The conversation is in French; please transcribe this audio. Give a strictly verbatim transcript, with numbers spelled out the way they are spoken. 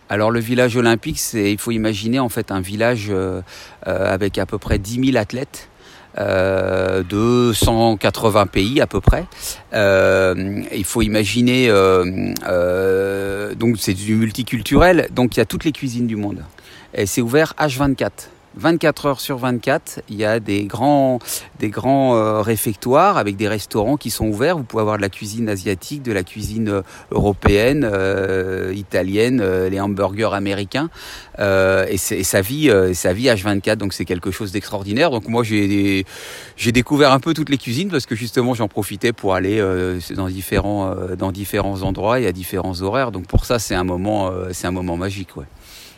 Alors le village olympique, c'est, il faut imaginer en fait un village euh, euh, avec à peu près dix mille athlètes. Euh, de cent quatre-vingts pays à peu près. Euh, il faut imaginer, euh, euh, donc c'est du multiculturel, donc il y a toutes les cuisines du monde. Et c'est ouvert H vingt-quatre. vingt-quatre heures sur vingt-quatre, il y a des grands, des grands euh, réfectoires avec des restaurants qui sont ouverts. Vous pouvez avoir de la cuisine asiatique, de la cuisine euh, européenne, euh, italienne, euh, les hamburgers américains. Euh, et, et ça vit, euh, ça vit H vingt-quatre, donc c'est quelque chose d'extraordinaire. Donc moi j'ai, j'ai découvert un peu toutes les cuisines parce que justement j'en profitais pour aller euh, dans différents, euh, dans différents endroits et à différents horaires. Donc pour ça c'est un moment, euh, c'est un moment magique, ouais.